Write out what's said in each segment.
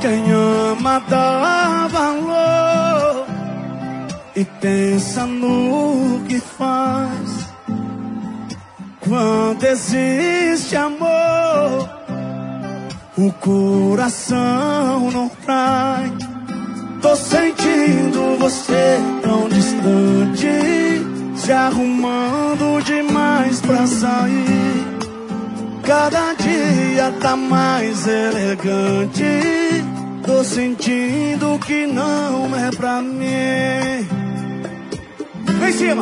Quem ama dá valor e pensa no que faz. Quando existe amor, o coração não trai. Tô sentindo você tão distante, se arrumando demais pra sair. Cada dia tá mais elegante. Tô sentindo que não é pra mim. Vem em cima.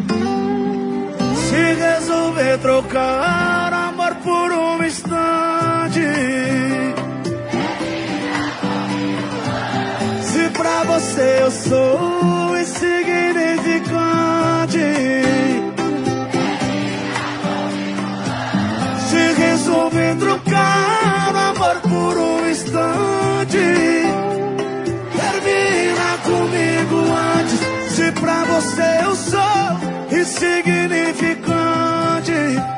Se resolver trocar amor por um instante, se pra você eu sou insignificante, se resolver trocar amor por um instante, termina comigo antes. Se pra você eu sou insignificante,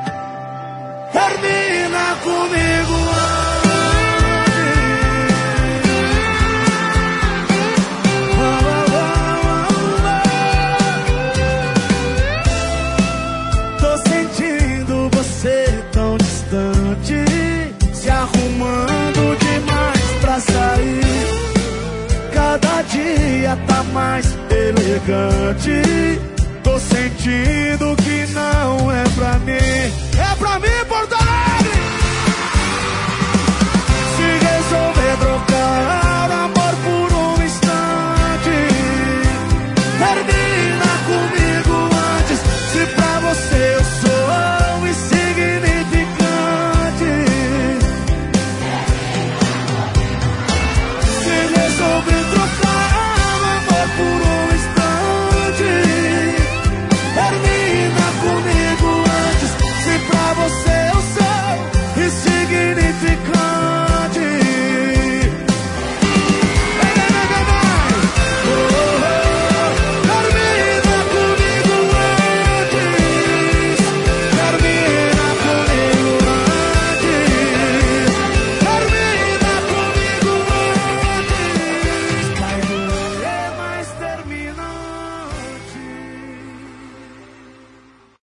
termina comigo antes. Tô sentindo você tão distante, se arrumando demais pra sair. Cada dia tá mais elegante. Tô sentindo que não é pra mim. É pra mim, Porto Alegre!